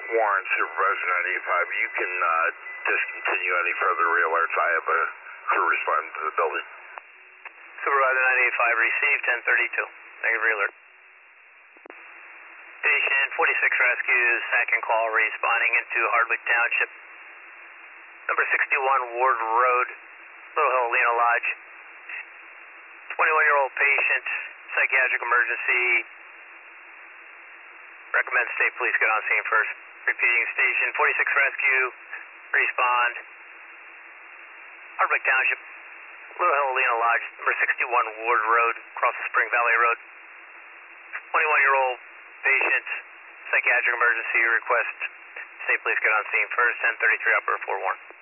Warren, Supervisor 95. You can discontinue any further re-alerts. I have a crew responding to the building. Supervisor 985, received 1032. Negative re-alert. Station 46 rescues, second call responding into Hardwick Township. Number 61 Ward Road, Little Hill, Lena Lodge. 21-year-old patient, psychiatric emergency. Recommend state police get on scene first. Repeating, station 46 rescue, respond. Hardwick Township, Little Hill, Lena Lodge, number 61 Ward Road, across the Spring Valley Road. 21-year-old patient, psychiatric emergency request. State police get on scene first, 1033 operator 4 Warren.